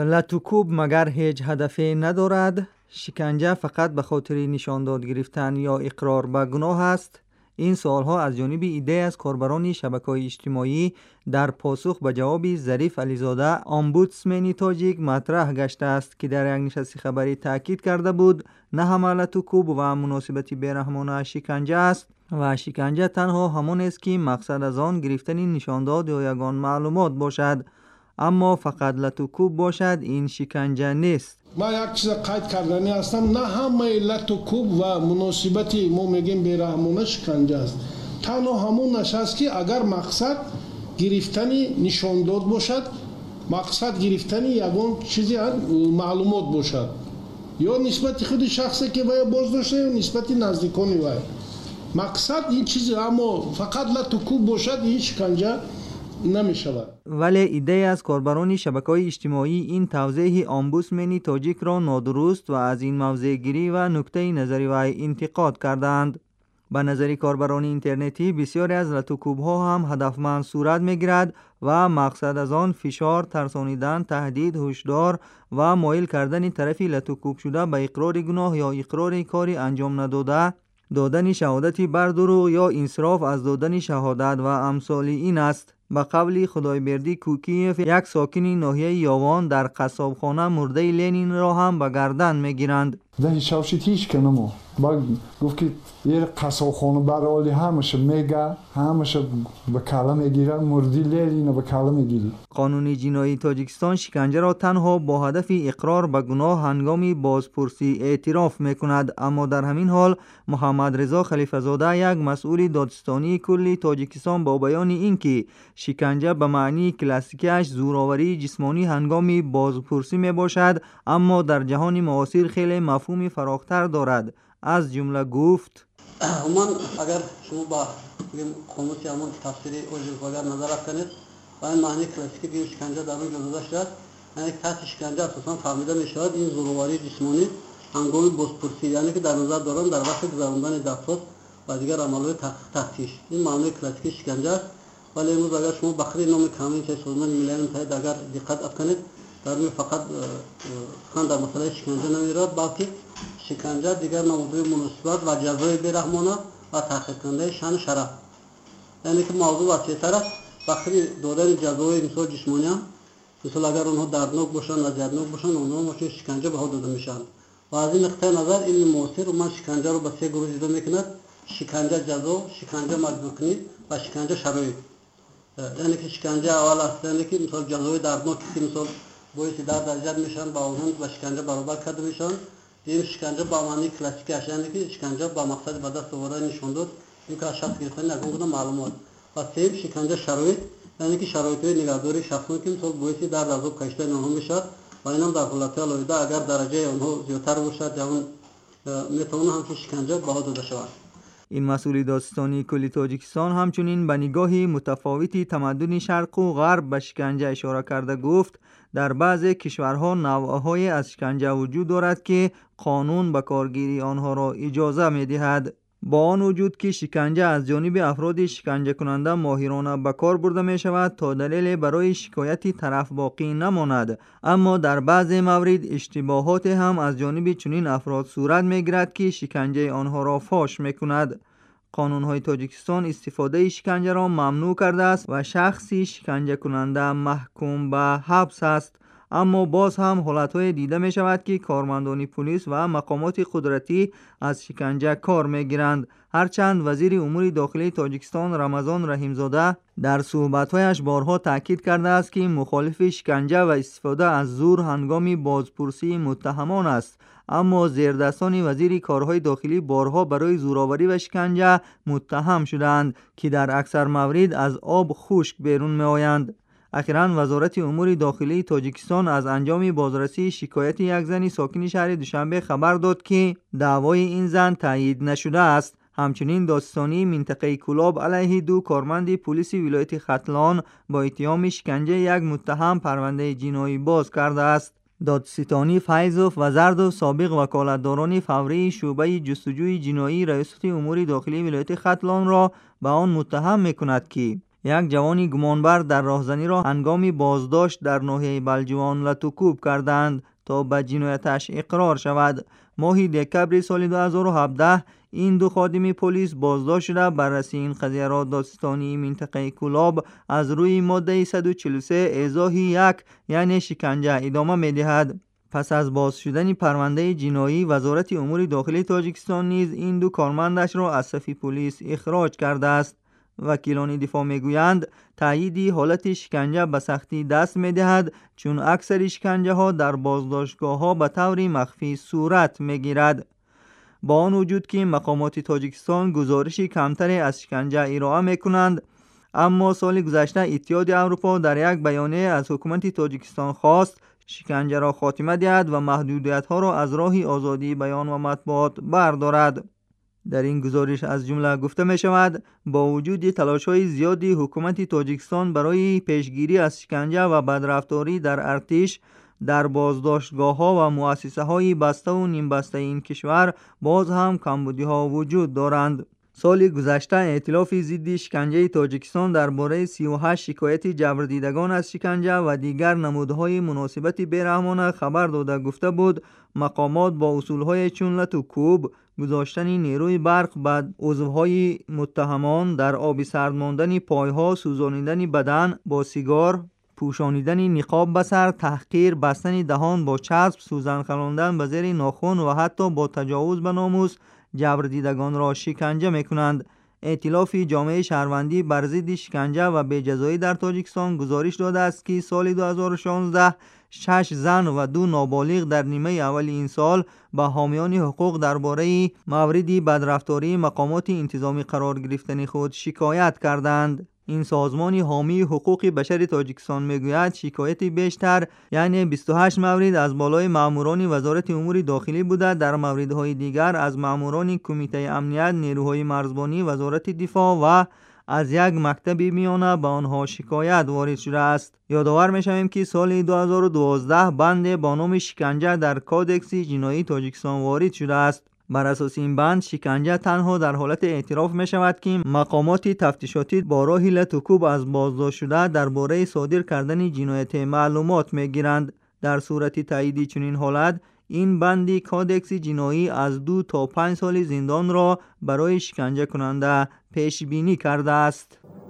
لاتوکوب مگر هیچ هدفی ندارد؟ شکنجه فقط به خاطر نشانداد گرفتن یا اقرار به گناه است؟ این سوالها از جانب عده از کاربران شبکه‌های اجتماعی در پاسخ به جواب ظریف علیزاده امبودسمن تاجیک مطرح گشته است که در یک نشست خبری تاکید کرده بود نه همه لاتوکوب و مناسبت بیرحمانه شکنجه است و شکنجه تنها همان است که مقصد از آن گرفتن نشانداد یا یگان معلومات باشد، اما فقط لاتوکوب باشد این شکنجه نیست. ما یک چیز قید کردنی هستم، نه همه لاتوکوب و مناسبتی ما میگیم بیرحمانه شکنجه است. تنها همونش است که اگر مقصد گرفتن نشانداد باشد، مقصد گرفتن یگان چیزی معلومات باشد، یا نسبت خود شخصی که وای بازداشته یا نسبت نزدیکان وای، مقصد این چیزی، اما فقط لاتوکوب باشد این شکنجه نمی شود. ولی ایده از کاربران شبکه‌های اجتماعی این توضیح امبودسمن تاجیک را نادرست و از این موضع گیری و نکته نظری وی انتقاد کردند. به نظر کاربران اینترنتی بسیاری از لاتوکوب‌ها هم هدفمند صورت می‌گیرد و مقصد از آن فشار، ترسانیدن، تهدید، هشدار و مایل کردن طرفی لاتوکوب شده به اقرار گناه یا اقرار کاری انجام نداده، دادن شهادتی بر دروغ یا انصراف از دادن شهادت و امثال این است. به قول خدایبردی کوکیف، یک ساکن ناحیه یاوان، در قصابخانه مرده لنین را هم به گردن میگیرند. ده شوشیتیش کنمو با گفت که یه قصابخانه برای همشه میگه، همشه به کالا میگیره، مردی لنین به کالا میگیری. قانون جنایی تاجیکستان شکنجه را تنها با هدف اقرار به گناه هنگام بازپرسی اعتراف میکند، اما در همین حال محمد رضا خلیفه زاده، یک مسئول دادستانی کلی تاجیکستان، با بیان اینکه شکنجه به معنی کلاسیکش زورآوری جسمانی هنگام بازپرسی می باشد، اما در جهان معاصر خیلی مفهومی فراختر دارد. از جمله گفت: عموما اگر شما با قاموس همون تفسیری اگر نظر کنید و این معنی کلاسیکی شکنجه در اون جزوه شد، یعنی تحت شکنجه اساسا فهمیده می شود این زورآوری جسمانی هنگام بازپرسی، یعنی که در نظر دارن در وقت گذراندن دفعات و دیگر عملهای تفتیش، این معنی کلاسیکی شکنجه است. ولی امروز اگر شما بخری نام کامل که سازمان ملل متحد اگر دقت کنید، در این فقط خان در مسئله شکنجه نمیرد، بلکه شکنجه دیگر موضوع مناسبت و جزای بیرحمانه و تحقیر کننده شان شرف، یعنی که موضوع وسیع‌تر است. بخری دادن جزای مثال جسمانی هم، مثال اگر اونها دردناک باشن و اذیتناک باشن، اونها ماشین شکنجه به داده میشن. و از این نقطه نظر این معاصر من شکنجه رو به سه گروه جدا میکند: شکنجه جزا، شکنجه مجبور کنی و شکنجه شرایط. یعنی که شکنجه اول است، یعنی که مثال جزای دردناک که مثال باعث درد اذیت میشن با اونها و شکنجه برابر کرده میشن. این شکنجه با معنی کلاسیکش، یعنی که شکنجه با مقصد به دست آوردن نشان داد اینکه از شخص گرفتن نگونه معلومات. و سوم شکنجه شرایط، یعنی که شرایط نگهداری شخصی که مثال باعث درد از آب کشیدن آنها میشد و اینم در حالت علایده اگر درجه آنها زیادتر باشد یا اون میتونه همچین شکنجه بها داده شود. این مسئول دادستانی کلی تاجیکستان همچنین به نگاهی متفاوتی تمدن شرق و غرب به شکنجه اشاره کرده گفت: در بعضی کشورها نوع‌های از شکنجه وجود دارد که قانون به کارگیری آنها را اجازه می‌دهد. با آن وجود که شکنجه از جانب افراد شکنجه کننده ماهرانه به کار برده می شود تا دلیل برای شکایت طرف باقی نماند، اما در بعضی موارد اشتباهات هم از جانب چنین افراد صورت می گیرد که شکنجه آنها را فاش می کند. قانون‌های تاجیکستان استفاده شکنجه را ممنوع کرده است و شخصی شکنجه کننده محکوم به حبس است، اما باز هم حالتهای دیده می شود که کارمندان پلیس و مقامات قدرتی از شکنجه کار می گیرند. هرچند وزیر امور داخلی تاجیکستان رمضان رحیمزاده در صحبت‌هایش بارها تاکید کرده است که مخالف شکنجه و استفاده از زور هنگام بازپرسی متهمان است، اما زیردستان وزیر کارهای داخلی بارها برای زورآوری و شکنجه متهم شدند که در اکثر موارد از آب خشک بیرون می آیند. اخیراً وزارت امور داخلی تاجیکستان از انجام بازرسی شکایت یک زن ساکن شهر دوشنبه خبر داد که دعوای این زن تایید نشده است. همچنین دادستانی منطقه کولاب علیه 2 کارمند پلیس ولایت ختلان با اتهام شکنجه یک متهم پرونده جنایی باز کرده است. دادستانی فیضوف و زردوف سابق وکالتداران فوری شعبه جستجوی جنایی ریاست امور داخلی ولایت ختلان را به آن متهم می‌کند که یک جوانی گمانبر در راهزنی را هنگامی بازداشت در ناحیه بلجوان لتوکوب کردند تا به جنایتش اقرار شود. ماه دکبر سال 2017 این دو خادم پلیس بازداشت شده. بررسی این قضیه را دادستانی منطقه کولاب از روی ماده 143 ایضاح 1 یعنی شکنجه ادامه می‌دهد. پس از باز شدن پرونده جنایی، وزارت امور داخلی تاجیکستان نیز این دو کارمندش را از صف پلیس اخراج کرده است. وکیلان دفاع میگویند تایید حالت شکنجه به سختی دست می‌دهد، چون اکثر شکنجه ها در بازداشتگاه ها به طور مخفی صورت می‌گیرد. با آن وجود که مقامات تاجیکستان گزارشی کمتری از شکنجه ارائه می‌کنند، اما سال گذشته اتحادیه اروپا در یک بیانیه از حکومت تاجیکستان خواست شکنجه را خاتمه دهد و محدودیت‌ها را از راه آزادی بیان و مطبوعات بردارد. در این گزارش از جمله گفته می شود با وجود تلاش‌های زیادی حکومت تاجیکستان برای پیشگیری از شکنجه و بدرفتاری در ارتش، در بازداشتگاه‌ها و مؤسسه‌های بسته و نیم بسته این کشور باز هم کمبودی‌ها وجود دارند. سال گذشته ائتلاف ضد شکنجه تاجیکستان درباره 38 شکایت جبردیدگان از شکنجه و دیگر نمودهای مناسبت بیرحمانه خبر داده گفته بود مقامات با اصولهای چون لتوکوب، گذاشتن نیروی برق بر عضوهای متهمان، در آب سرد ماندن پایها، سوزانیدن بدن با سیگار، پوشانیدن نقاب به سر، تحقیر، بستن دهان با چسب، سوزن خلاندن به زیر ناخن و حتی با تجاوز به ناموس جبردیدگان را شکنجه میکنند. ائتلاف جامعه شهروندی بر ضد شکنجه و بی‌جزایی در تاجیکستان گزارش داده است که سال 2016 6 زن و 2 نابالغ در نیمه اول این سال به حامیان حقوق درباره موردی بدرفتاری مقامات انتظامی قرار گرفتن خود شکایت کردند. این سازمان حامی حقوق بشر تاجیکستان میگوید شکایت بیشتر یعنی 28 مورد از بالای ماموران وزارت امور داخلی بوده. در موردهای دیگر از ماموران کمیته امنیت، نیروهای مرزبانی، وزارت دفاع و از یک مکتب میانه به آنها شکایت وارد شده است. یادآور میشویم که سال 2012 بند با نام شکنجه در کادکس جنایی تاجیکستان وارد شده است. بر اساس این بند شکنجه تنها در حالت اعتراف می شود که مقامات تفتیشاتی با راه لتوکوب از بازداشت شده درباره صادر کردن جنایت معلومات می گیرند. در صورت تایید چنین حالت این بند کادکس جنایی از 2 تا 5 سال زندان را برای شکنجه کننده پیش بینی کرده است.